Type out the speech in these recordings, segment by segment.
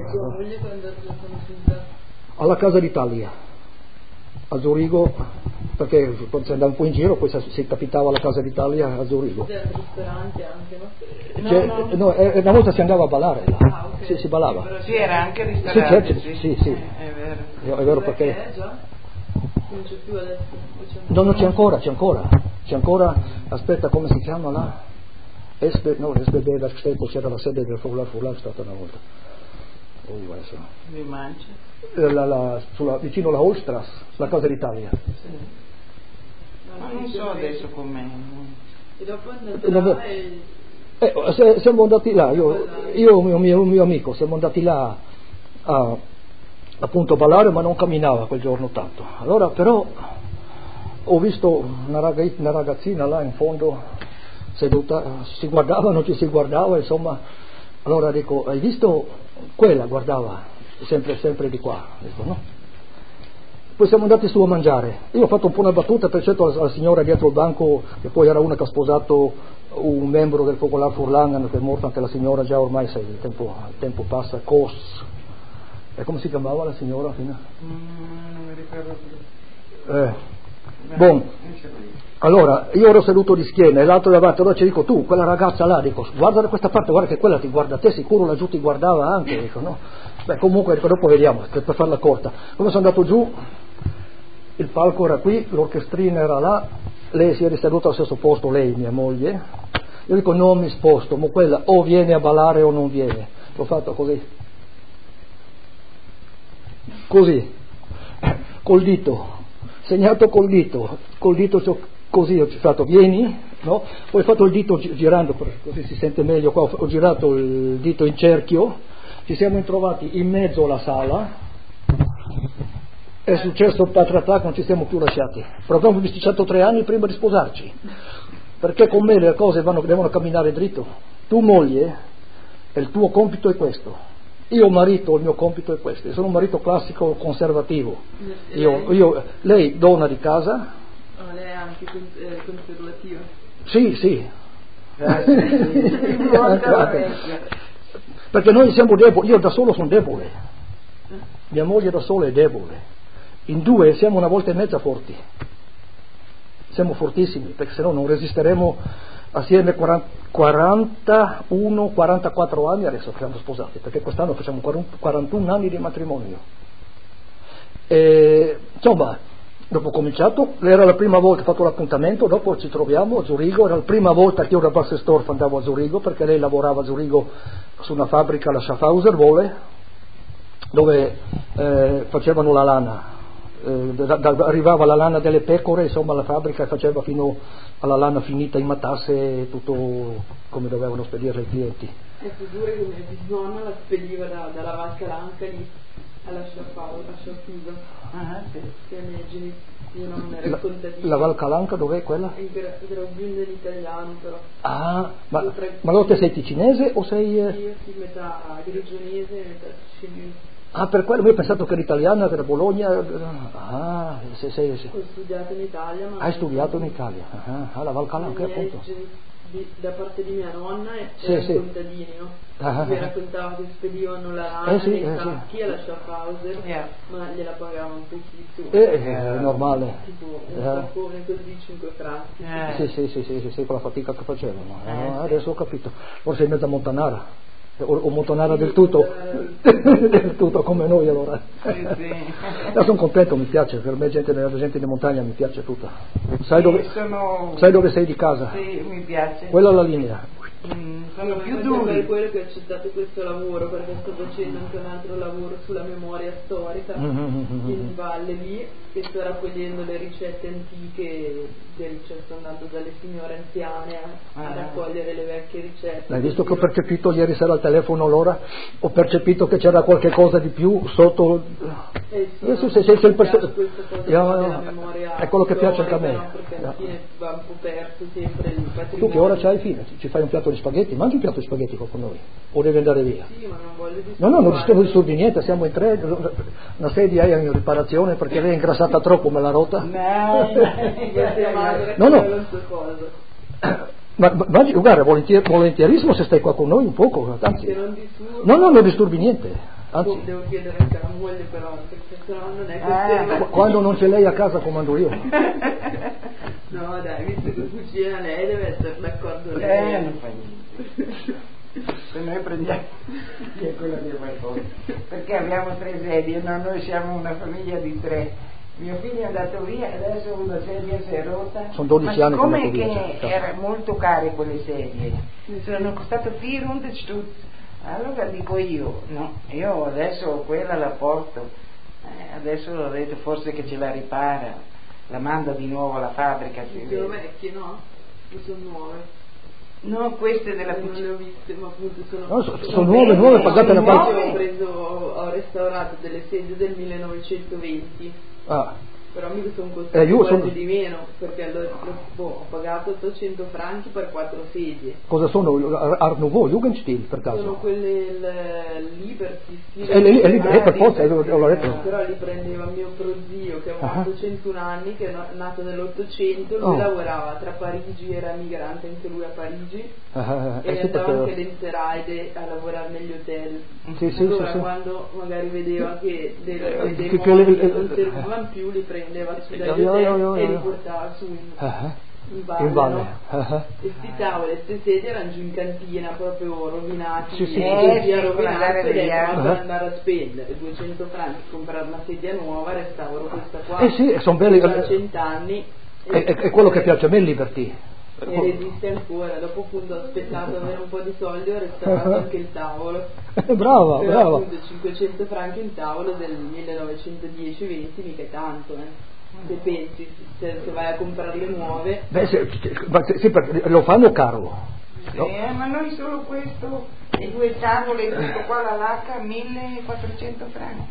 tua moglie quando l'ha conosciuta? Alla Casa d'Italia, a Zurigo, perché quando si andava un po' in giro poi si capitava alla Casa d'Italia a Zurigo. C'era un ristorante anche, no? Una volta si andava a ballare là. Ah, ok. Sì, si ballava. Però sì, era anche Sì, ristorante. certo, sì. È vero. È vero perché... già? Non c'è più adesso? No, non c'è ancora, aspetta, come si chiama là? SBB Werkstätte, c'era la sede del Furlan, è stata una volta. Adesso. Di Mancia? Vicino alla Holstrasse, la Casa d'Italia. Sì. Ma non so adesso com'è. E dopo andate là e... siamo andati là, io e un mio amico, siamo andati là a appunto ballare, ma non camminava quel giorno tanto. Allora però ho visto una ragazzina là in fondo seduta, si guardava, non ci si guardava, insomma. Allora dico, hai visto quella? Guardava sempre di qua, dico, no? Poi siamo andati su a mangiare. Io ho fatto un po' una battuta, per certo alla signora dietro il banco, che poi era una che ha sposato un membro del Focolare Furlan, che è morta anche la signora già ormai, sai, il tempo passa, Kos. E come si chiamava la signora fino? Non mi ricordo più. Allora io ero seduto di schiena e l'altro davanti, allora ci dico, tu, quella ragazza là, dico, guarda da questa parte, guarda che quella ti guarda te, sicuro laggiù ti guardava anche, dico, no? Beh, comunque dico, dopo vediamo, per farla corta. Come sono andato giù, il palco era qui, l'orchestrina era là, lei si è seduta allo stesso posto, lei, mia moglie. Io dico, non mi sposto, ma quella o viene a ballare o non viene. L'ho fatto così, col dito, segnato col dito così ho fatto, vieni, no? Poi ho fatto il dito girando, così si sente meglio qua, ho girato il dito in cerchio, ci siamo trovati in mezzo alla sala, è successo patratrac, non ci siamo più lasciati, però abbiamo bisticciato 3 anni prima di sposarci, perché con me le cose devono camminare dritto. Tu moglie, e il tuo compito è questo. Io marito, il mio compito è questo. Io sono un marito classico conservativo. Lei donna di casa. Lei è anche conservativa. Sì. Perché noi siamo deboli, io da solo sono debole. Mia moglie da sola è debole. In 2 siamo 1 volta e mezza forti. Siamo fortissimi, perché sennò non resisteremo assieme 44 anni adesso che siamo sposati, perché quest'anno facciamo 41 anni di matrimonio. E, insomma, dopo ho cominciato, era la prima volta, ho fatto l'appuntamento, dopo ci troviamo a Zurigo, era la prima volta che io da Bassestorf andavo a Zurigo, perché lei lavorava a Zurigo su una fabbrica, la Schaffhauser Wolle, dove facevano la lana. Arrivava la lana delle pecore, insomma la fabbrica faceva fino alla lana finita in matasse, tutto come dovevano spedirla i clienti. E figure che mia bisnonna la spediva dalla Val Calanca lì alla Schaffhauser. Che i miei genitori non erano contadini. La Val Calanca dov'è quella? Il Graubünden dell'italiano però. Ah, ma allora te sei ticinese o sei... Sì, metà grigionese e metà ticinese. Ah, per quello, io ho pensato che era italiana, che era Bologna. Ah, sei. Ho studiato in Italia, ma... Hai studiato in Italia? La Val Calanca, appunto. Da parte di mia nonna erano contadini, no? Mi raccontava che spedivano la lana nei sacchi alla Schaffhauser, ma gliela pagavano pochissimo. È normale. Tipo un saccone così, 5 franchi. Sì, con la fatica che facevano. Adesso ho capito. Forse è mezza montanara. O montanara del tutto come noi allora. Io sono contento, mi piace, per me la gente di montagna mi piace tutta. Sai dove sei di casa? Sì, mi piace. Quella è la linea. Sono più duri. Per quello che ho accettato questo lavoro, perché sto facendo anche un altro lavoro sulla memoria storica in valle lì, che sto raccogliendo le ricette antiche, sto andando dalle signore anziane a raccogliere le vecchie ricette. Hai visto che ho percepito ieri sera al telefono allora? Ho percepito che c'era qualche cosa di più sotto. Adesso se sei sempre è quello che piace anche a me. No, perché alla fine va un po' perso sempre il patrimonio. Tu che ora c'hai fine? Ci fai un piatto di spaghetti? Mangi un piatto di spaghetti qua con noi? O devi andare via? Sì, ma non voglio disturbare. No, non disturbi niente, siamo in 3, una sedia è in riparazione perché lei è ingrassata troppo, me l'ha rotta. No. Ma guarda, volentierissimo se stai qua con noi un poco, anzi. Se non disturbi. No, non disturbi niente. Anzi, devo chiedere anche alla moglie però, perché sennò non è questione. Quando non c'è lei a casa comando io. No dai, visto che cucina lei deve essere d'accordo lei. Non fa niente. Se noi prendiamo via quello che fai poi. Perché abbiamo 3 sedie, no? Noi siamo una famiglia di 3. Mio figlio è andato via e adesso una sedia si è rotta. Sono 12 anni che è andato via. Ma siccome che erano molto care quelle sedie, sono costate 400 stutz. Allora dico io, no, io adesso quella la porto, adesso ho detto forse che ce la ripara, la manda di nuovo alla fabbrica. Sono vecchie, no? O sono nuove? No, queste della non le ho viste, ma appunto sono nuove pagate da parte. Ho restaurato delle sedie del 1920. Però mi sono costate quasi di meno, perché ho pagato 800 franchi per 4 sedie. Cosa sono? Art Nouveau, Jugendstil per caso? Sono quelle Liberty, per forza, l'ho detto. però li prendeva mio prozio che aveva 801 anni, che è nato nell'800, lui lavorava tra Parigi, era migrante anche lui a Parigi, e andava anche all'Inserheide a lavorare negli hotel. Allora quando magari vedeva che dei mobili non servivano più, li prendeva su dagli hotel e li portava su in valle. E sti tavoli e queste sedie erano giù in cantina proprio rovinati, rovinato, ed ecco per andare a spendere 200 franchi comprare una sedia nuova, restauro questa qua sono belle da 100 anni è quello che piace a me il Liberty. E resiste ancora, dopo appunto ho aspettato avere un po' di soldi, ho restaurato anche il tavolo. Brava. Appunto 500 franchi un tavolo del 1910-20 mica è tanto, se pensi, se vai a comprare le nuove. Lo fanno caro. No? Ma noi solo questo, e 2 tavole, tutto qua la lacca, 1400 franchi.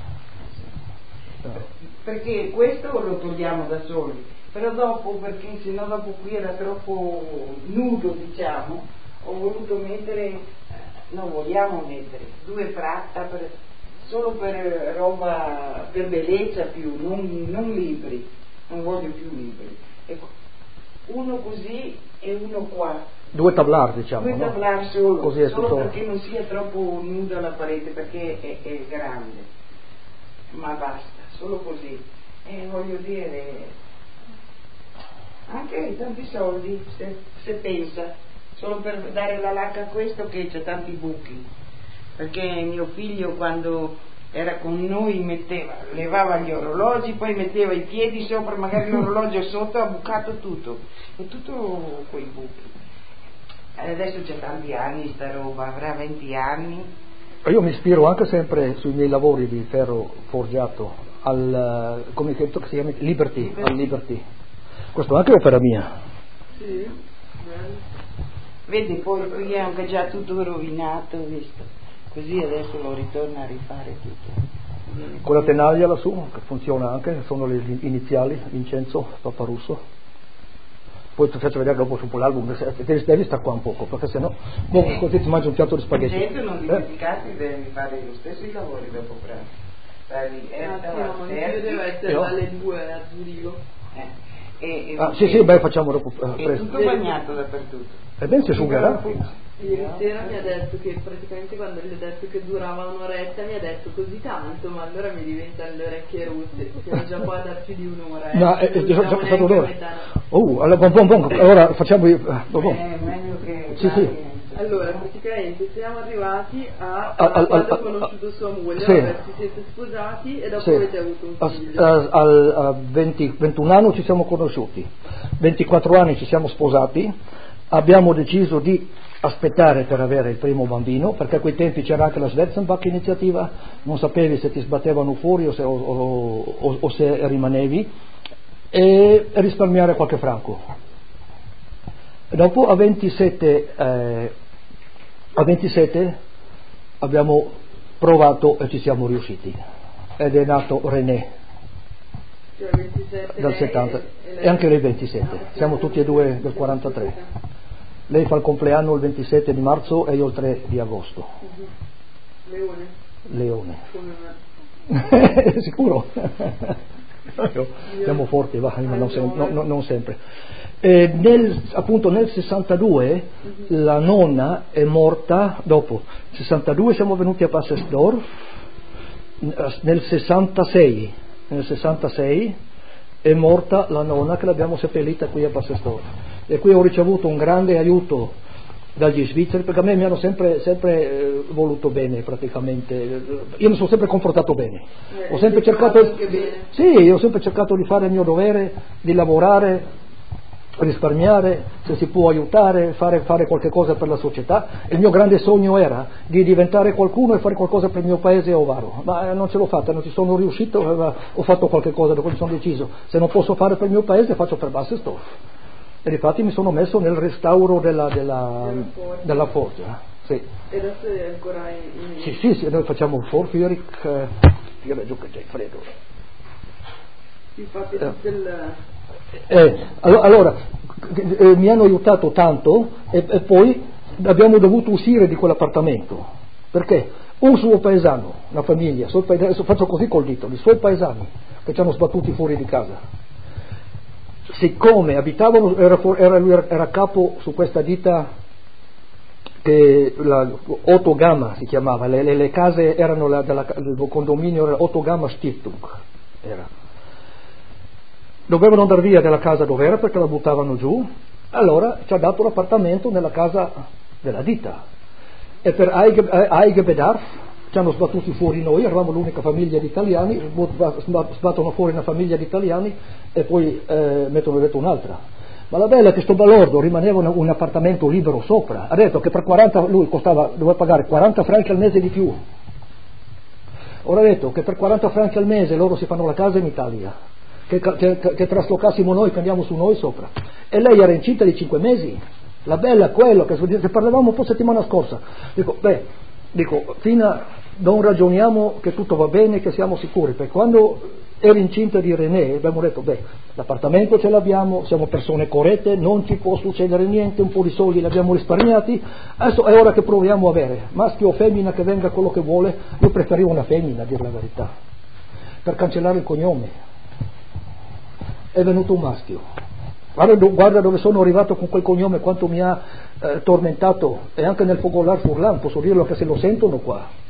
Perché questo lo togliamo da soli. Però dopo, perché sennò dopo qui era troppo nudo, diciamo, ho voluto vogliamo mettere 2 pratta solo per roba, per bellezza più, non libri, non voglio più libri. Ecco, uno così e uno qua. 2 tablar, diciamo. 2 tablar solo, così è solo tutto... perché non sia troppo nuda la parete, perché è grande. Ma basta, solo così. E voglio dire... anche tanti soldi se pensa solo per dare la lacca a questo che c'è tanti buchi, perché mio figlio quando era con noi levava gli orologi, poi metteva i piedi sopra, magari l'orologio sotto, ha bucato tutto e tutto quei buchi. Adesso c'è tanti anni sta roba, avrà 20 anni. Io mi ispiro anche sempre sui miei lavori di ferro forgiato al come si chiama? Liberty. Al Liberty. Questo anche è opera mia. Sì, vedi, poi qui è anche già tutto rovinato, visto? Così adesso lo ritorna a rifare tutto. Quella tenaglia lassù, che funziona anche, sono le iniziali, Vincenzo Paparusso. Poi ti faccio vedere dopo su l'album, devi stare qua un poco, perché sennò così ti mangi un piatto di spaghetti. Certo, non dimenticate, devi fare lo stesso lavori dopo pranzo. Deve essere dalle 2 a Zurigo. Sì, facciamo dopo è tutto bagnato dappertutto. E ben si asciugherà. Ieri sera mi ha detto che praticamente quando gli ho detto che durava un'oretta mi ha detto così tanto, ma allora mi diventano le orecchie rosse, siamo già qua da più di un'ora. Ma è già passato un'ora. Allora, allora facciamo meglio che sì. Allora, praticamente siamo arrivati quando ho conosciuto sua moglie, si siete sposati e dopo avete avuto un figlio. Al 21 anni ci siamo conosciuti, 24 anni ci siamo sposati, abbiamo deciso di aspettare per avere il primo bambino, perché a quei tempi c'era anche la Svetsenbach iniziativa, non sapevi se ti sbattevano fuori o se rimanevi, e risparmiare qualche franco. Dopo a 27 abbiamo provato e ci siamo riusciti, ed è nato René, cioè 27 dal 70 e anche lei 27, siamo tutti e due del 43. Lei fa il compleanno il 27 di marzo e io il 3 di agosto. Leone. Come me. Sicuro? Siamo forti, ma non sempre. Appunto nel 62 la nonna è morta, dopo 62 siamo venuti a Passersdorf nel 66 è morta la nonna che l'abbiamo seppellita qui a Bassestorf, e qui ho ricevuto un grande aiuto dagli svizzeri, perché a me mi hanno sempre voluto bene praticamente. Io mi sono sempre comportato bene, ho sempre cercato di fare il mio dovere, di lavorare, risparmiare, se si può aiutare, fare qualche cosa per la società. Il mio grande sogno era di diventare qualcuno e fare qualcosa per il mio paese a Ovaro, ma non ce l'ho fatta, non ci sono riuscito. Ho fatto qualche cosa da quando sono deciso, se non posso fare per il mio paese faccio per Bassestorf, e infatti mi sono messo nel restauro della forgia. Sì. E adesso è ancora in... Sì, noi facciamo un Vorführung, giù che c'è freddo. Infatti del... allora mi hanno aiutato tanto, e poi abbiamo dovuto uscire di quell'appartamento, perché un suo paesano, una famiglia, adesso faccio così col dito, i suoi paesani che ci hanno sbattuti fuori di casa, siccome abitavano, lui era capo su questa ditta che Otto Gamma si chiamava, le case erano del condominio, era Otto Gamma Stiftung, dovevano andare via dalla casa dove era perché la buttavano giù, allora ci ha dato l'appartamento nella casa della ditta, e per Eigenbedarf ci hanno sbattuti fuori noi, eravamo l'unica famiglia di italiani, sbattono fuori una famiglia di italiani e poi mettono dentro un'altra. Ma la bella è che sto balordo rimaneva un appartamento libero sopra, ha detto che per 40, lui doveva pagare 40 franchi al mese di più, ora ha detto che per 40 franchi al mese loro si fanno la casa in Italia, che traslocassimo noi, che andiamo su noi sopra, e lei era incinta di 5 mesi. La bella è quello che parlavamo un po' settimana scorsa, dico non ragioniamo che tutto va bene, che siamo sicuri, perché quando ero incinta di René abbiamo detto l'appartamento ce l'abbiamo, siamo persone corrette, non ci può succedere niente, un po' di soldi li abbiamo risparmiati, adesso è ora che proviamo a avere maschio o femmina, che venga quello che vuole. Io preferivo una femmina, a dire la verità, per cancellare il cognome. È venuto un maschio, guarda dove sono arrivato con quel cognome, quanto mi ha tormentato, e anche nel Fogolar Furlan, posso dirlo che se lo sentono qua,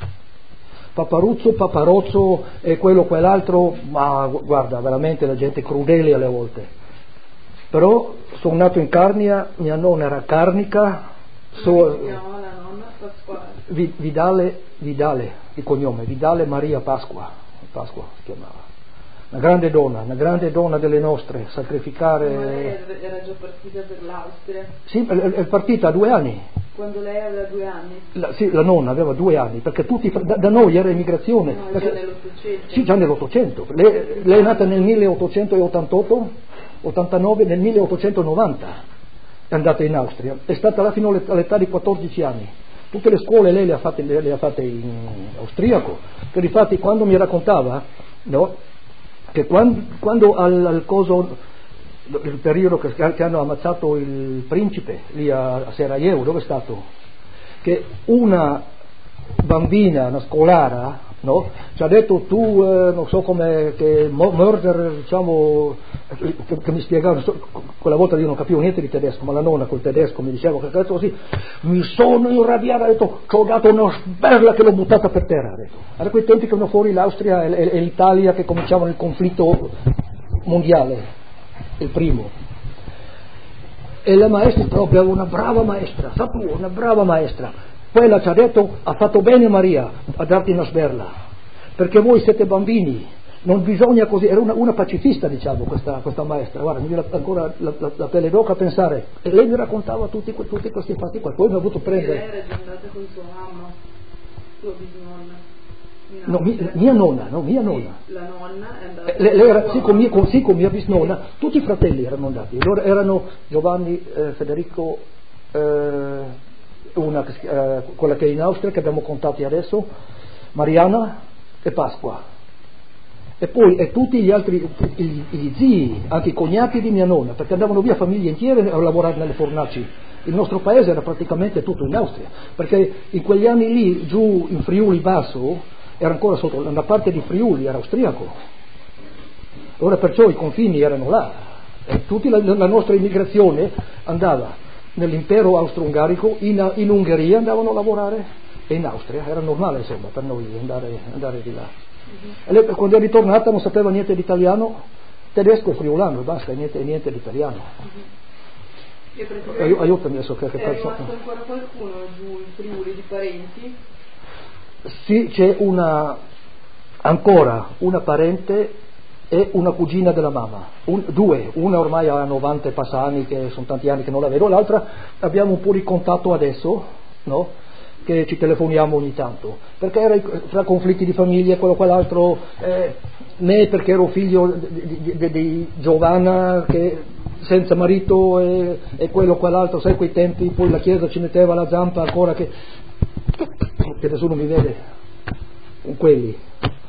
Paparozzo e quello quell'altro, ma guarda, veramente la gente crudele alle volte. Però sono nato in Carnia, mia nonna era carnica, Come si chiama la nonna? Pasquale. Vidale, il cognome, Vidale Maria Pasqua si chiamava. Una grande donna delle nostre, sacrificare. Ma lei era già partita per l'Austria? Sì, è partita a 2 anni. Quando lei aveva 2 anni? La nonna aveva 2 anni, perché tutti da noi era immigrazione. No, perché, già nell'Ottocento. Sì, già nell'Ottocento. Lei è nata nel 1888, 89, nel 1890 è andata in Austria, è stata là fino all'età di 14 anni. Tutte le scuole lei le ha fatte in austriaco, che difatti quando mi raccontava, no, che quando al coso, il periodo che hanno ammazzato il principe lì a Sarajevo, dove è stato, che una bambina, una scolara, no, ci ha detto tu non so come, che murder, diciamo, che mi spiegava, quella volta io non capivo niente di tedesco, ma la nonna col tedesco mi diceva che cazzo così, mi sono irrabbiato, ha detto ci ho dato una sberla che l'ho buttata per terra, ha detto. Era quei tempi che venivano fuori l'Austria e l'Italia, che cominciavano il conflitto mondiale, il primo, e la maestra proprio una brava maestra, una brava maestra. Quella ci ha detto, ha fatto bene Maria a darti una sberla, perché voi siete bambini, non bisogna così. Era una pacifista, diciamo, questa maestra. Guarda, mi viene ancora la pelle d'oca a pensare, e lei mi raccontava tutti questi fatti qua. Poi mi ha avuto prendere. Lei era già andata con sua mamma, sua bisnonna. No, mia nonna. Sì, la nonna è andata. Lei era, sì, con mia bisnonna, tutti i fratelli erano andati. Loro erano Giovanni, Federico, quella che è in Austria, che abbiamo contati adesso, Mariana e Pasqua, e poi tutti gli altri, gli zii, anche i cognati di mia nonna, perché andavano via famiglie intere a lavorare nelle fornaci. Il nostro paese era praticamente tutto in Austria, perché in quegli anni lì giù in Friuli Basso era ancora sotto, una parte di Friuli era austriaco, ora perciò i confini erano là, e tutta la nostra immigrazione andava nell'impero austro-ungarico, in Ungheria andavano a lavorare, e in Austria era normale, insomma, per noi andare di là. E lei, quando è ritornata non sapeva niente di italiano, tedesco e friulano, e basta, niente di italiano. Aiutami adesso che è rimasto ancora qualcuno giù in Friuli di parenti? Sì, c'è ancora una parente e una cugina della mamma, due, una ormai ha 90 passani, che sono tanti anni che non la vedo, l'altra abbiamo un po' di contatto adesso, no? Che ci telefoniamo ogni tanto, perché era fra conflitti di famiglia, quello quell'altro, me perché ero figlio di Giovanna che senza marito e quello quell'altro, sai quei tempi, poi la chiesa ci metteva la zampa ancora che nessuno mi vede, con quelli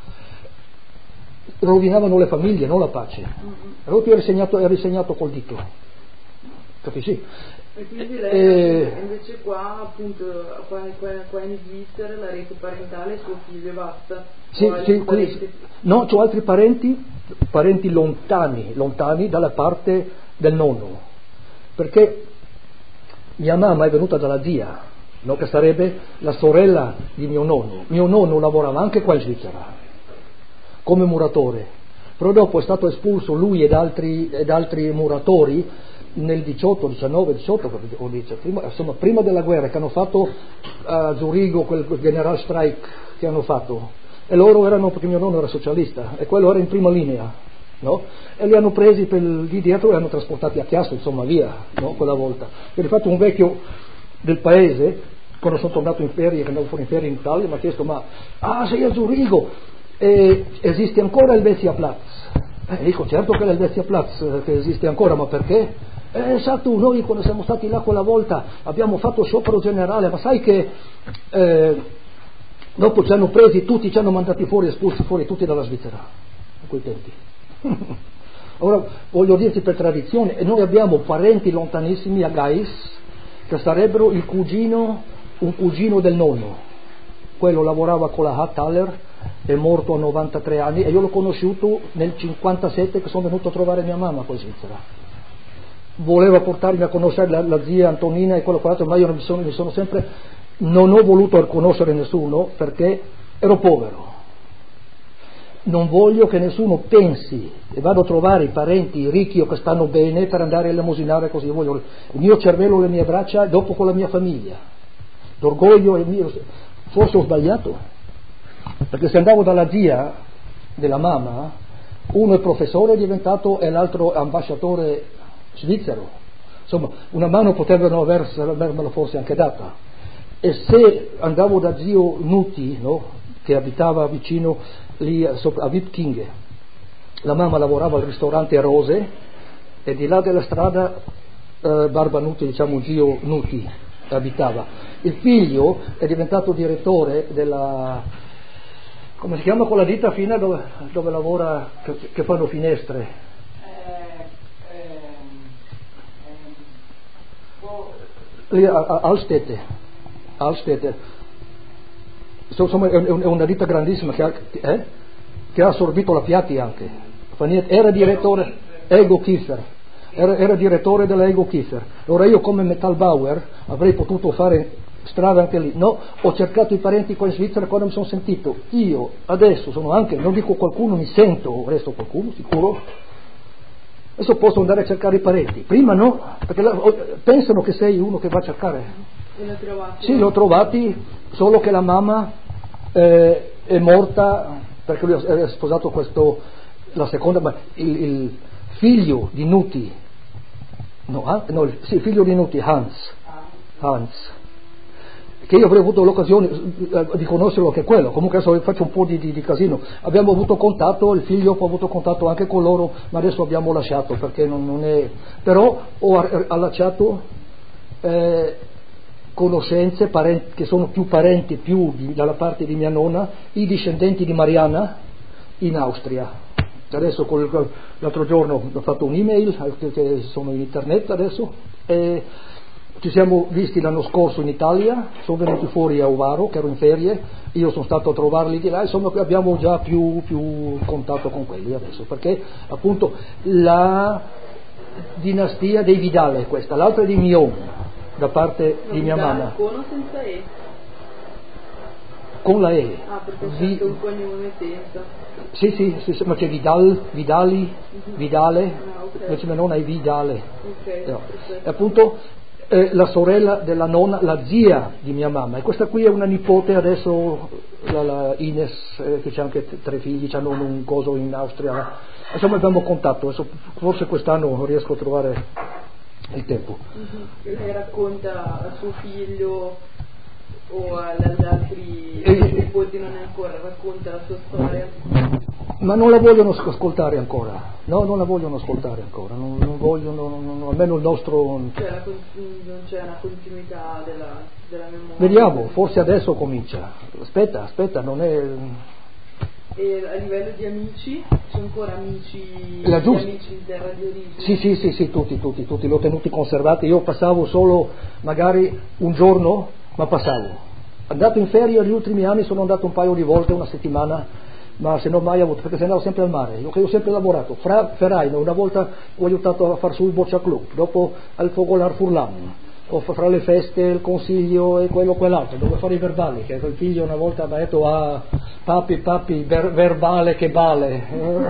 rovinavano le famiglie, non la pace. Allora ti eri segnato col dito, capisci? E quindi lei invece qua appunto qua in Svizzera la rete parentale è suo figlio e basta? Sì, no, c'ho altri parenti lontani dalla parte del nonno, perché mia mamma è venuta dalla zia, no, che sarebbe la sorella di mio nonno lavorava anche qua in Svizzera come muratore, però dopo è stato espulso lui ed altri muratori nel 18, insomma prima della guerra che hanno fatto a Zurigo quel General Strike che hanno fatto, e loro erano, perché mio nonno era socialista e quello era in prima linea, no? E li hanno presi per lì dietro e li hanno trasportati a Chiasso, insomma via, no? Quella volta. E infatti un vecchio del paese, quando sono tornato in ferie, che andavo fuori in ferie in Italia, mi ha chiesto sei a Zurigo? Esiste ancora il Helvetiaplatz? Dico certo che l'Helvetiaplatz che esiste ancora, ma perché? Sa tu, noi quando siamo stati là quella volta abbiamo fatto sciopero generale, ma sai che dopo ci hanno presi tutti, ci hanno mandati fuori, espulsi fuori tutti dalla Svizzera a quei tempi. Ora voglio dirti per tradizione, e noi abbiamo parenti lontanissimi a Gais che sarebbero un cugino del nonno, quello lavorava con la Hattaler, è morto a 93 anni e io l'ho conosciuto nel 57 che sono venuto a trovare mia mamma qua in Svizzera. Voleva portarmi a conoscere la zia Antonina e quello quell'altro, ma io non ho voluto conoscere nessuno perché ero povero. Non voglio che nessuno pensi e vado a trovare i parenti ricchi o che stanno bene per andare a elemosinare così. Voglio il mio cervello, le mie braccia, e dopo con la mia famiglia. L'orgoglio è mio. Forse ho sbagliato. Perché se andavo dalla zia della mamma, uno è professore e l'altro ambasciatore svizzero, insomma una mano potevano avermela forse anche data. E se andavo da zio Nuti, no, che abitava vicino lì a Wipkingen, la mamma lavorava al ristorante Rose e di là della strada Barba Nuti, diciamo zio Nuti abitava. Il figlio è diventato direttore della, come si chiama quella ditta fine dove lavora, che fanno finestre? Lì a Alstete. Insomma è una ditta grandissima che ha assorbito la Piatti anche. Era direttore Ego Kiefer. Era direttore della Ego Kiefer. Ora io come Metallbauer avrei potuto fare strada anche lì, no? Ho cercato i parenti qua in Svizzera quando mi sono sentito, io adesso sono anche, non dico qualcuno, mi sento, resto qualcuno, sicuro, adesso posso andare a cercare i parenti, prima no, perché pensano che sei uno che va a cercare. E l'ho trovati? Sì, l'ho trovati, solo che la mamma è morta, perché lui è sposato la seconda, ma il figlio di Nuti, figlio di Nuti, Hans, che io avrei avuto l'occasione di conoscerlo anche quello, comunque adesso faccio un po' di casino, abbiamo avuto contatto, il figlio ha avuto contatto anche con loro, ma adesso abbiamo lasciato perché non è, però ho allacciato conoscenze, che sono più parenti dalla parte di mia nonna, i discendenti di Mariana in Austria. Adesso l'altro giorno ho fatto un'email che sono in internet adesso e ci siamo visti l'anno scorso in Italia, sono venuti fuori a Ovaro che ero in ferie, io sono stato a trovarli di là, insomma abbiamo già più contatto con quelli adesso, perché appunto la dinastia dei Vidal è questa, l'altra è di Mion da parte di mia mamma. Con o senza E? con la E. Ah, perché c'è anche un cognome senza. Sì, ma c'è Vidali, Vidale, okay. invece mia nonna è Vidale. Okay, no. E appunto la sorella della nonna, la zia di mia mamma, e questa qui è una nipote adesso, la Ines, che c'ha anche 3 figli, hanno un coso in Austria, insomma abbiamo contatto, adesso, forse quest'anno riesco a trovare il tempo. Lei racconta a suo figlio o agli altri nipoti, non è ancora, racconta la sua storia? Ma non la vogliono ascoltare ancora, no, non la vogliono ascoltare ancora, non vogliono, almeno il nostro... non c'è una continuità della memoria. Vediamo, forse adesso comincia, aspetta, non è... E a livello di amici, c'è ancora amici in terra di origine? Sì, tutti, li ho tenuti conservati, io passavo solo magari un giorno, ma passavo. Andato in ferie gli ultimi anni sono andato un paio di volte, una settimana, ma se non mai avuto, perché se andavo sempre al mare, io ho sempre lavorato, fra Ferraino, una volta ho aiutato a far su il Boccia Club, dopo al Fogolar Furlan, o fra le feste, il consiglio e quello quell'altro, dovevo fare i verbali, che il figlio una volta mi ha detto papi, verbale che vale.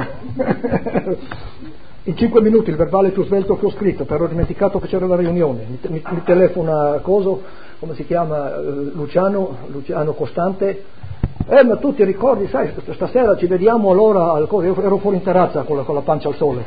In 5 minuti il verbale più svelto che ho scritto, però ho dimenticato che c'era la riunione, mi telefona come si chiama, Luciano Costante, ma tu ti ricordi, sai, stasera ci vediamo allora al coso, io ero fuori in terrazza con la pancia al sole.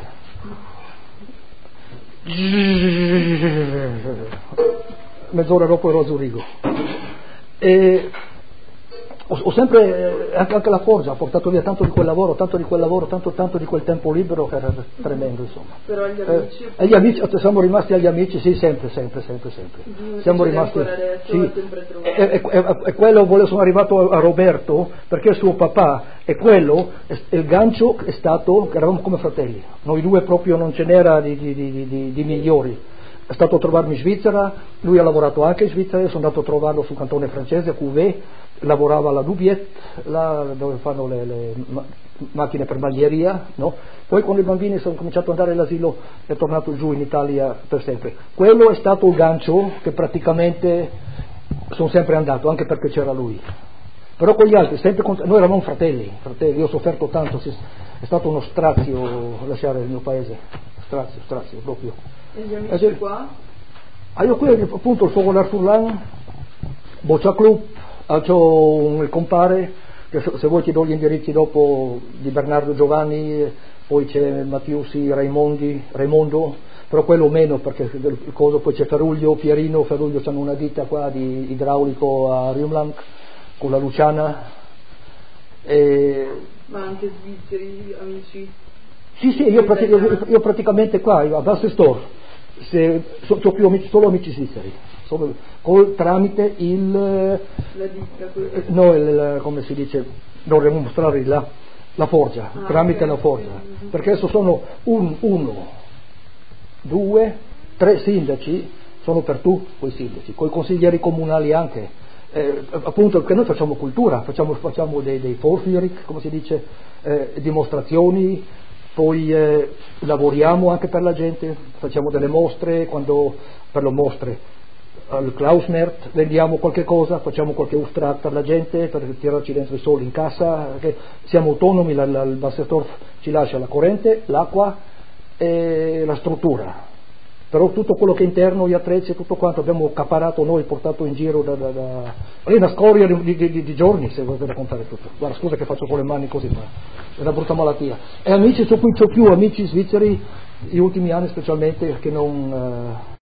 Mezz'ora dopo ero a Zurigo. E ho sempre, anche la Forgia ha portato via tanto di quel lavoro, tanto di quel tempo libero che era tremendo, insomma. Però gli amici? Gli amici, siamo rimasti agli amici, sì, sempre. Siamo rimasti. Sì. E quello, sono arrivato a Roberto, perché suo papà, e quello, il gancio è stato, che eravamo come fratelli, noi due proprio non ce n'era di migliori. È stato a trovarmi in Svizzera, lui ha lavorato anche in Svizzera, io sono andato a trovarlo sul cantone francese, a Couvet, lavorava alla Dubiet, là dove fanno le macchine per maglieria, no? Poi quando i bambini sono cominciato ad andare all'asilo è tornato giù in Italia per sempre. Quello è stato il gancio che praticamente sono sempre andato, anche perché c'era lui. Però con gli altri, noi eravamo fratelli, io ho sofferto tanto, è stato uno strazio lasciare il mio paese, strazio proprio. E gli amici qua? Io qui appunto il Fogolar Furlan, Boccia Club, c'ho il compare, che se vuoi ti do gli indirizzi dopo, di Bernardo Giovanni, poi c'è Mattiusi Raimondo, però quello meno perché il coso, poi c'è Feruglio c'hanno una ditta qua di idraulico a Riumlank con la Luciana. Ma anche svizzeri, amici? Sì, io praticamente qua a Bassestor ho più solo amici svizzeri, tramite la ditta, come si dice, dovremmo mostrare la Forgia, tramite la Forgia, perché adesso sono 1, 2, 3 sindaci, sono per tu quei sindaci, coi consiglieri comunali anche, appunto perché noi facciamo cultura, facciamo dei Vorführung, come si dice, dimostrazioni. Poi lavoriamo anche per la gente, facciamo delle mostre, quando per le mostre al Klausmert vendiamo qualche cosa, facciamo qualche Ustrag per la gente, per tirarci dentro i soldi in cassa, perché siamo autonomi, il Bassestorf ci lascia la corrente, l'acqua e la struttura. Però tutto quello che è interno, gli attrezzi e tutto quanto abbiamo accaparato noi, portato in giro è una storia di giorni, se volete raccontare tutto. Guarda, scusa che faccio con le mani così, ma è una brutta malattia. E amici, su cui c'ho più amici svizzeri, gli ultimi anni specialmente, che non